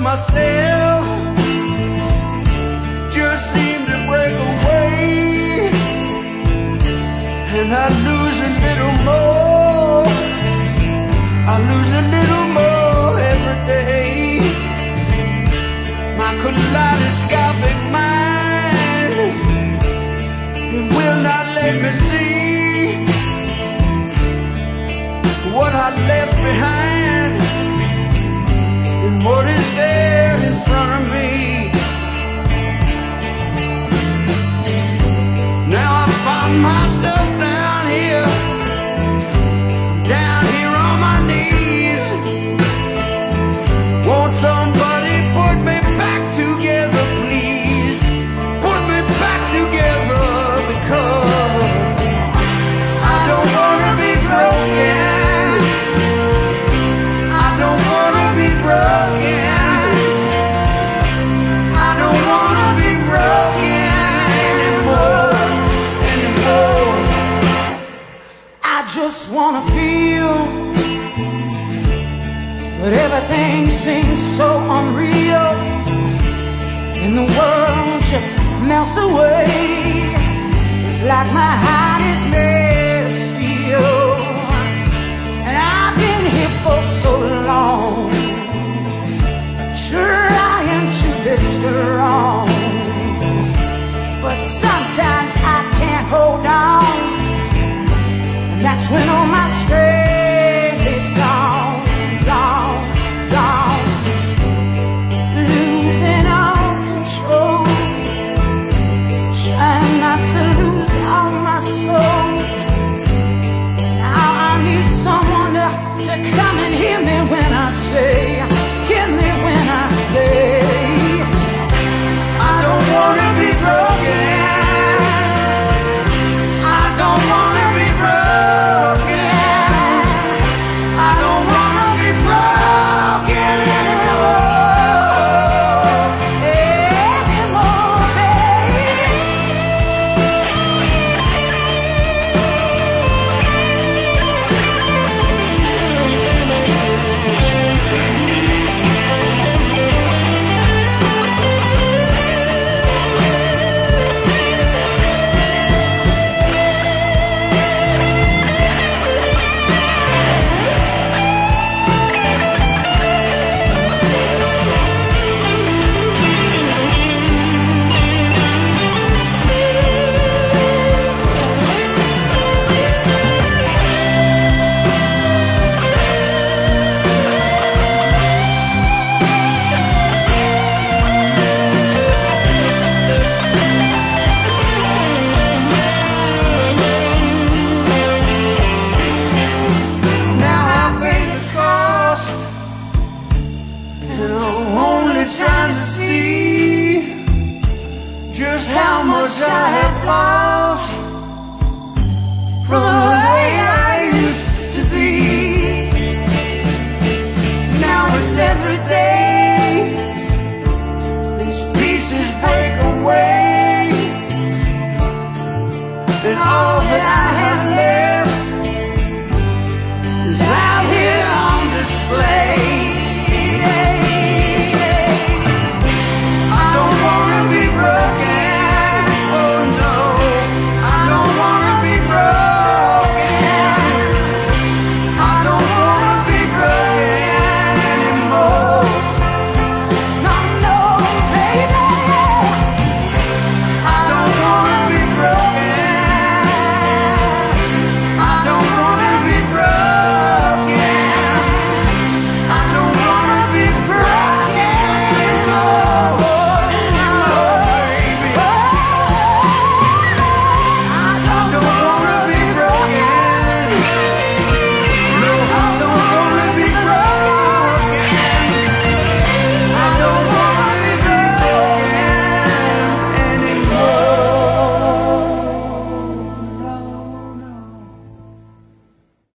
myself just seem to break away, and I lose a little more, I lose a little more every day. My kaleidoscopic mind, it will not let me see what I left behind and what is there in front of me. Now I find myself down here, I'm down here on my knees. Won't somebody put me back together, please? Put me back together, because I don't wanna be broken. I don't wanna be broken. I don't wanna be broken anymore, anymore. I just wanna feel, but everything seems so unreal, and the world just melts away. It's like my heart is made